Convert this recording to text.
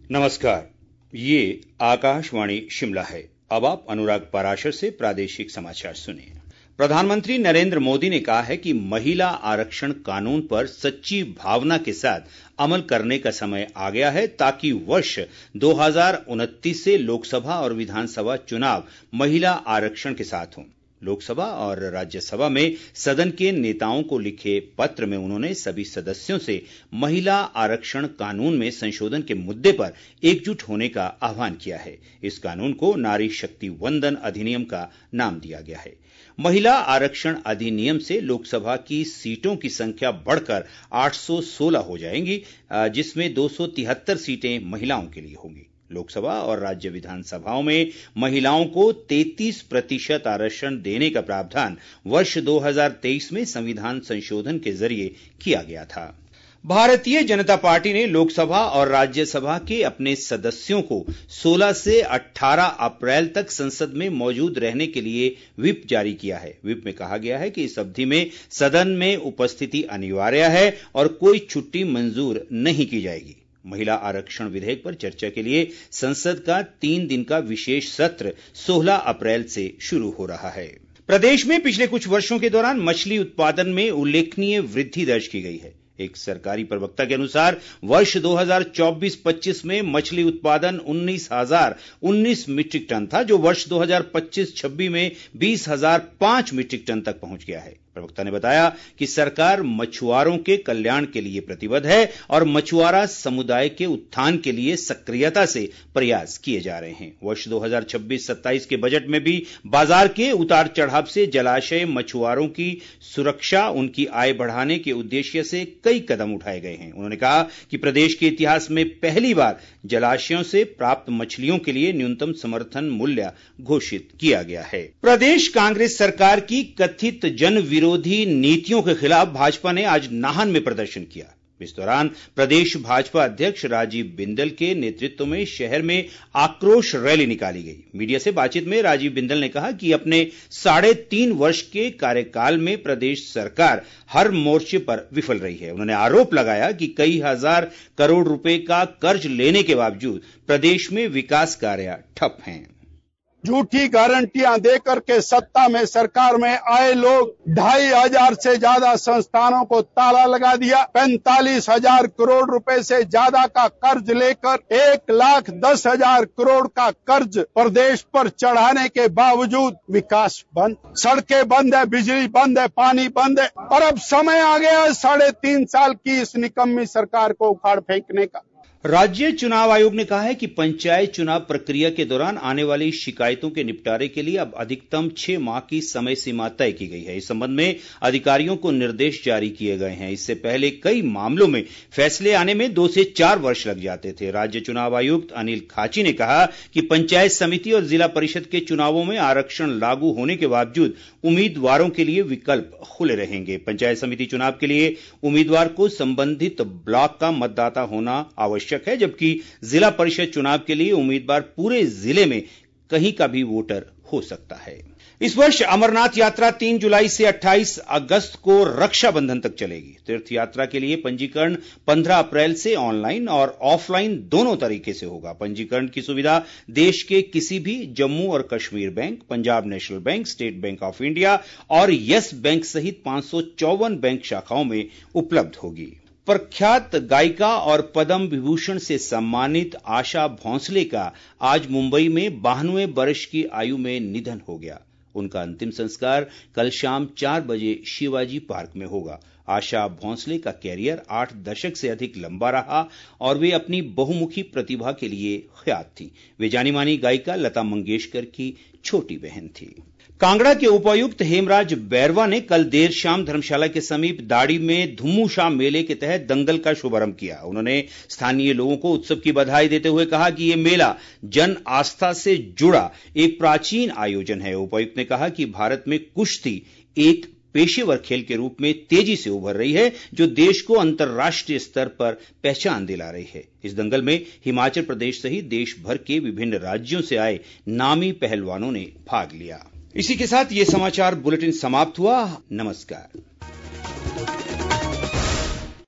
नमस्कार, ये आकाशवाणी शिमला है। अब आप अनुराग पाराशर से प्रादेशिक समाचार सुनिए। प्रधानमंत्री नरेंद्र मोदी ने कहा है कि महिला आरक्षण कानून पर सच्ची भावना के साथ अमल करने का समय आ गया है ताकि वर्ष 2029 से लोकसभा और विधानसभा चुनाव महिला आरक्षण के साथ हों। लोकसभा और राज्यसभा में सदन के नेताओं को लिखे पत्र में उन्होंने सभी सदस्यों से महिला आरक्षण कानून में संशोधन के मुद्दे पर एकजुट होने का आह्वान किया है। इस कानून को नारी शक्ति वंदन अधिनियम का नाम दिया गया है। महिला आरक्षण अधिनियम से लोकसभा की सीटों की संख्या बढ़कर 816 हो जाएंगी, जिसमें 273 सीटें महिलाओं के लिए होंगी। लोकसभा और राज्य विधानसभाओं में महिलाओं को 33% आरक्षण देने का प्रावधान वर्ष 2023 में संविधान संशोधन के जरिए किया गया था। भारतीय जनता पार्टी ने लोकसभा और राज्यसभा के अपने सदस्यों को 16 से 18 अप्रैल तक संसद में मौजूद रहने के लिए व्हिप जारी किया है। व्हिप में कहा गया है कि इस अवधि में सदन में उपस्थिति अनिवार्य है और कोई छुट्टी मंजूर नहीं की जाएगी। महिला आरक्षण विधेयक पर चर्चा के लिए संसद का 3 दिन का विशेष सत्र 16 अप्रैल से शुरू हो रहा है। प्रदेश में पिछले कुछ वर्षों के दौरान मछली उत्पादन में उल्लेखनीय वृद्धि दर्ज की गई है। एक सरकारी प्रवक्ता के अनुसार वर्ष 2024-25 में मछली उत्पादन 19,019 मीट्रिक टन था, जो वर्ष 2025-26 में 20,005 मीट्रिक टन तक पहुंच गया है। प्रवक्ता ने बताया कि सरकार मछुआरों के कल्याण के लिए प्रतिबद्ध है और मछुआरा समुदाय के उत्थान के लिए सक्रियता से प्रयास किए जा रहे हैं। वर्ष 2026-27 के बजट में भी बाजार के उतार चढ़ाव से जलाशय मछुआरों की सुरक्षा, उनकी आय बढ़ाने के उद्देश्य से कई कदम उठाए गए हैं। उन्होंने कहा कि प्रदेश के इतिहास में पहली बार जलाशयों से प्राप्त मछलियों के लिए न्यूनतम समर्थन मूल्य घोषित किया गया है। प्रदेश कांग्रेस सरकार की कथित जन विरोधी नीतियों के खिलाफ भाजपा ने आज नाहन में प्रदर्शन किया। इस दौरान प्रदेश भाजपा अध्यक्ष राजीव बिंदल के नेतृत्व में शहर में आक्रोश रैली निकाली गई। मीडिया से बातचीत में राजीव बिंदल ने कहा कि अपने 3.5 वर्ष के कार्यकाल में प्रदेश सरकार हर मोर्चे पर विफल रही है। उन्होंने आरोप लगाया कि कई हजार करोड़ रुपए का कर्ज लेने के बावजूद प्रदेश में विकास कार्य ठप हैं। झूठी गारंटियां देकर के सत्ता में सरकार में आए लोग 2,500 से ज्यादा संस्थानों को ताला लगा दिया। 45,000 करोड़ रुपए से ज्यादा का कर्ज लेकर 1,10,000 करोड़ का कर्ज प्रदेश पर चढ़ाने के बावजूद विकास बंद, सड़कें बंद है, बिजली बंद है, पानी बंद है। और अब समय आ गया है 3.5 साल की इस निकम्मी सरकार को उखाड़ फेंकने का। राज्य चुनाव आयोग ने कहा है कि पंचायत चुनाव प्रक्रिया के दौरान आने वाली शिकायतों के निपटारे के लिए अब अधिकतम 6 माह की समय सीमा तय की गई है। इस संबंध में अधिकारियों को निर्देश जारी किए गए हैं। इससे पहले कई मामलों में फैसले आने में 2 से 4 वर्ष लग जाते थे। राज्य चुनाव आयुक्त अनिल खाची ने कहा कि पंचायत समिति और जिला परिषद के चुनावों में आरक्षण लागू होने के बावजूद उम्मीदवारों के लिए विकल्प खुले रहेंगे। पंचायत समिति चुनाव के लिए उम्मीदवार को संबंधित ब्लॉक का मतदाता होना आवश्यक है, जबकि जिला परिषद चुनाव के लिए उम्मीदवार पूरे जिले में कहीं का भी वोटर हो सकता है। इस वर्ष अमरनाथ यात्रा 3 जुलाई से 28 अगस्त को रक्षाबंधन तक चलेगी। तीर्थ यात्रा के लिए पंजीकरण 15 अप्रैल से ऑनलाइन और ऑफलाइन दोनों तरीके से होगा। पंजीकरण की सुविधा देश के किसी भी जम्मू और Kashmir bank, Punjab national bank, state bank of India और यस बैंक सहित 554 बैंक शाखाओं में उपलब्ध होगी। प्रख्यात गायिका और पद्म विभूषण से सम्मानित आशा भोंसले का आज मुंबई में 92 वर्ष की आयु में निधन हो गया। उनका अंतिम संस्कार कल शाम 4 बजे शिवाजी पार्क में होगा। आशा भोंसले का कैरियर 8 दशक से अधिक लंबा रहा और वे अपनी बहुमुखी प्रतिभा के लिए ख्यात थी। वे जानी मानी गायिका लता मंगेशकर की छोटी बहन थी। कांगड़ा के उपायुक्त हेमराज बैरवा ने कल देर शाम धर्मशाला के समीप दाड़ी में धुम्मूशाह मेले के तहत दंगल का शुभारंभ किया। उन्होंने स्थानीय लोगों को उत्सव की बधाई देते हुए कहा कि ये मेला जन आस्था से जुड़ा एक प्राचीन आयोजन है। उपायुक्त ने कहा कि भारत में कुश्ती एक पेशेवर खेल के रूप में तेजी से उभर रही है, जो देश को अंतर्राष्ट्रीय स्तर पर पहचान दिला रही है। इस दंगल में हिमाचल प्रदेश सहित देश भर के विभिन्न राज्यों से आए नामी पहलवानों ने भाग लिया। इसी के साथ ये समाचार बुलेटिन समाप्त हुआ। नमस्कार।